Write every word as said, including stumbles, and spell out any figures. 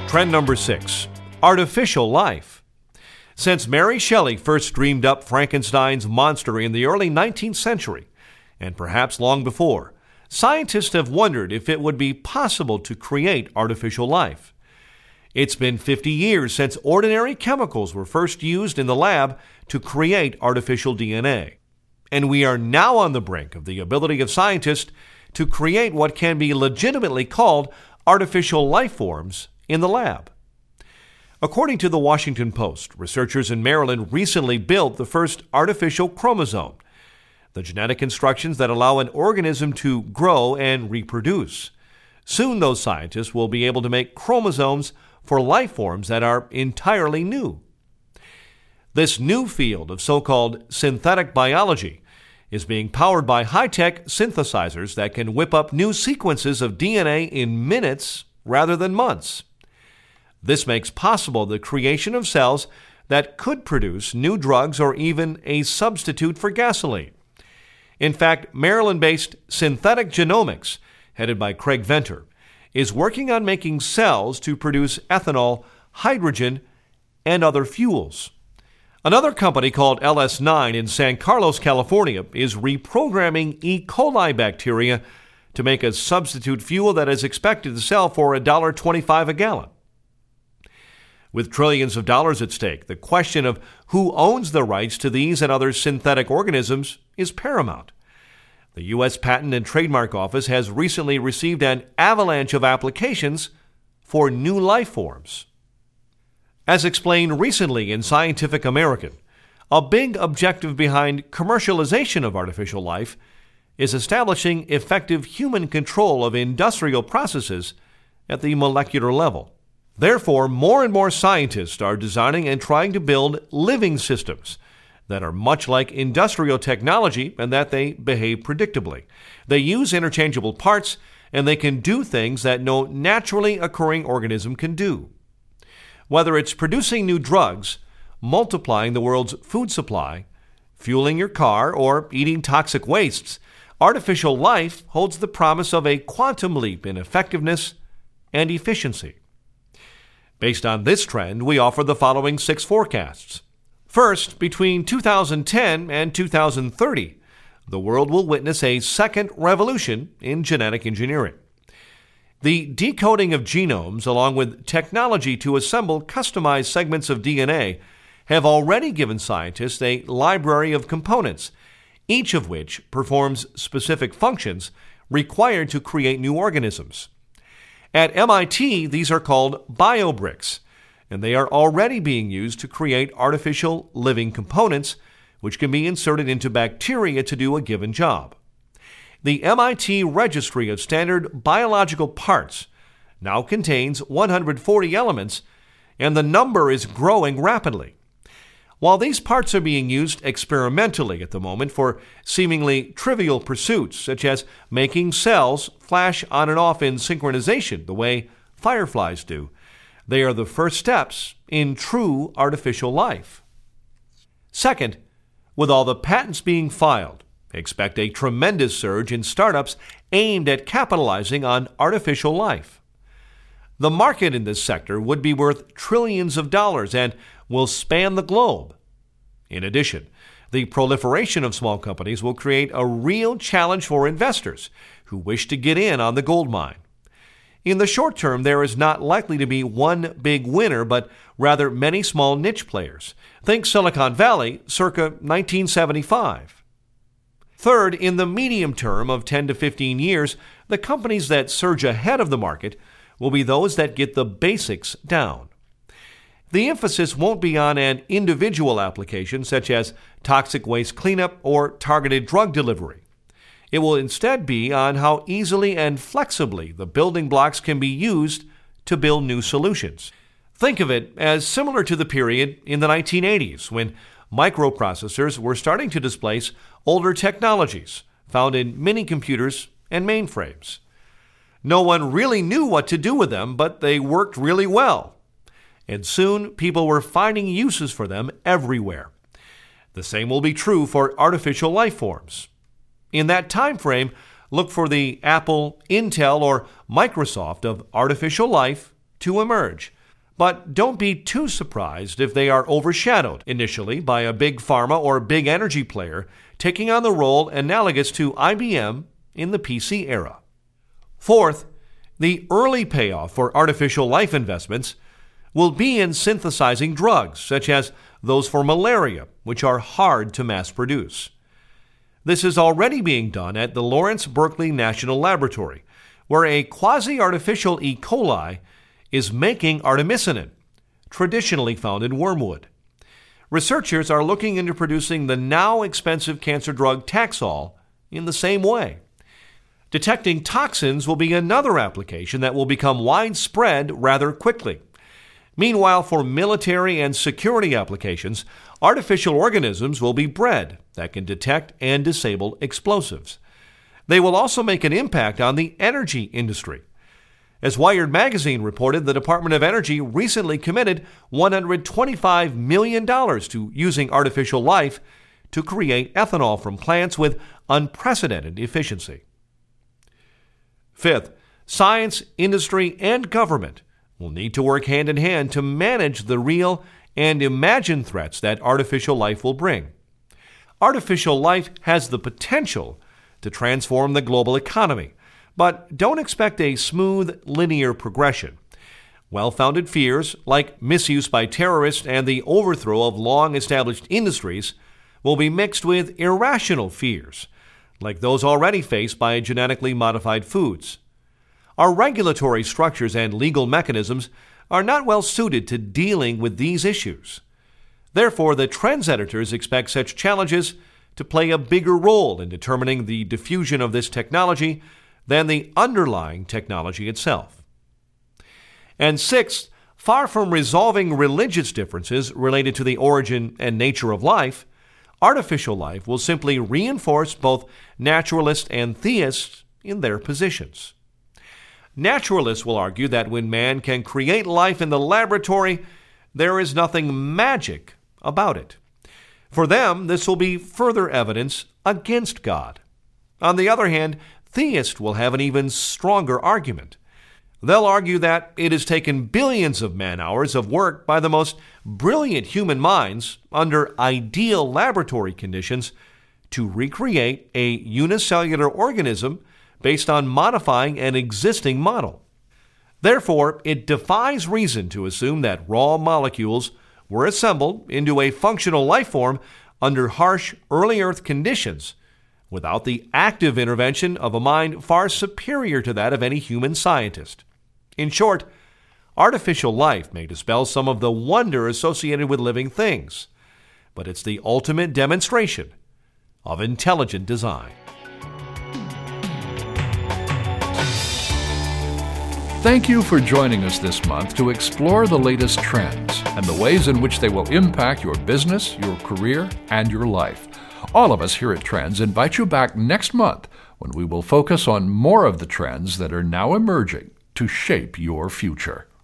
Trend number six, artificial life. Since Mary Shelley first dreamed up Frankenstein's monster in the early nineteenth century, and perhaps long before, scientists have wondered if it would be possible to create artificial life. It's been fifty years since ordinary chemicals were first used in the lab to create artificial D N A. And we are now on the brink of the ability of scientists to create what can be legitimately called artificial life forms in the lab. According to the Washington Post, researchers in Maryland recently built the first artificial chromosome, the genetic instructions that allow an organism to grow and reproduce. Soon those scientists will be able to make chromosomes for life forms that are entirely new. This new field of so-called synthetic biology is being powered by high-tech synthesizers that can whip up new sequences of D N A in minutes rather than months. This makes possible the creation of cells that could produce new drugs or even a substitute for gasoline. In fact, Maryland-based Synthetic Genomics, headed by Craig Venter, is working on making cells to produce ethanol, hydrogen, and other fuels. Another company called L S nine in San Carlos, California, is reprogramming E. coli bacteria to make a substitute fuel that is expected to sell for one dollar and twenty-five cents a gallon. With trillions of dollars at stake, the question of who owns the rights to these and other synthetic organisms is paramount. The U S Patent and Trademark Office has recently received an avalanche of applications for new life forms. As explained recently in Scientific American, a big objective behind commercialization of artificial life is establishing effective human control of industrial processes at the molecular level. Therefore, more and more scientists are designing and trying to build living systems that are much like industrial technology and that they behave predictably. They use interchangeable parts, and they can do things that no naturally occurring organism can do. Whether it's producing new drugs, multiplying the world's food supply, fueling your car, or eating toxic wastes, artificial life holds the promise of a quantum leap in effectiveness and efficiency. Based on this trend, we offer the following six forecasts. First, between two thousand ten and two thousand thirty, the world will witness a second revolution in genetic engineering. The decoding of genomes, along with technology to assemble customized segments of D N A, have already given scientists a library of components, each of which performs specific functions required to create new organisms. At M I T, these are called biobricks, and they are already being used to create artificial living components, which can be inserted into bacteria to do a given job. The M I T Registry of Standard Biological Parts now contains one hundred forty elements, and the number is growing rapidly. While these parts are being used experimentally at the moment for seemingly trivial pursuits, such as making cells flash on and off in synchronization the way fireflies do, they are the first steps in true artificial life. Second, with all the patents being filed, expect a tremendous surge in startups aimed at capitalizing on artificial life. The market in this sector would be worth trillions of dollars and will span the globe. In addition, the proliferation of small companies will create a real challenge for investors who wish to get in on the gold mine. In the short term, there is not likely to be one big winner, but rather many small niche players. Think Silicon Valley circa nineteen seventy-five. Third, in the medium term of ten to fifteen years, the companies that surge ahead of the market will be those that get the basics down. The emphasis won't be on an individual application such as toxic waste cleanup or targeted drug delivery. It will instead be on how easily and flexibly the building blocks can be used to build new solutions. Think of it as similar to the period in the nineteen eighties when microprocessors were starting to displace older technologies found in mini-computers and mainframes. No one really knew what to do with them, but they worked really well. And soon people were finding uses for them everywhere. The same will be true for artificial life forms. In that time frame, look for the Apple, Intel, or Microsoft of artificial life to emerge. But don't be too surprised if they are overshadowed initially by a big pharma or big energy player taking on the role analogous to I B M in the P C era. Fourth, the early payoff for artificial life investments will be in synthesizing drugs, such as those for malaria, which are hard to mass produce. This is already being done at the Lawrence Berkeley National Laboratory, where a quasi-artificial E. coli is making artemisinin, traditionally found in wormwood. Researchers are looking into producing the now expensive cancer drug Taxol in the same way. Detecting toxins will be another application that will become widespread rather quickly. Meanwhile, for military and security applications, artificial organisms will be bred that can detect and disable explosives. They will also make an impact on the energy industry. As Wired magazine reported, the Department of Energy recently committed one hundred twenty-five million dollars to using artificial life to create ethanol from plants with unprecedented efficiency. Fifth, science, industry, and government will need to work hand in hand to manage the real and imagined threats that artificial life will bring. Artificial life has the potential to transform the global economy, but don't expect a smooth, linear progression. Well-founded fears, like misuse by terrorists and the overthrow of long-established industries, will be mixed with irrational fears, like those already faced by genetically modified foods. Our regulatory structures and legal mechanisms are not well suited to dealing with these issues. Therefore, the trends editors expect such challenges to play a bigger role in determining the diffusion of this technology than the underlying technology itself. And sixth, far from resolving religious differences related to the origin and nature of life, artificial life will simply reinforce both naturalists and theists in their positions. Naturalists will argue that when man can create life in the laboratory, there is nothing magic about it. For them, this will be further evidence against God. On the other hand, theists will have an even stronger argument. They'll argue that it has taken billions of man-hours of work by the most brilliant human minds under ideal laboratory conditions to recreate a unicellular organism based on modifying an existing model. Therefore, it defies reason to assume that raw molecules were assembled into a functional life form under harsh early Earth conditions without the active intervention of a mind far superior to that of any human scientist. In short, artificial life may dispel some of the wonder associated with living things, but it's the ultimate demonstration of intelligent design. Thank you for joining us this month to explore the latest trends and the ways in which they will impact your business, your career, and your life. All of us here at Trends invite you back next month when we will focus on more of the trends that are now emerging to shape your future.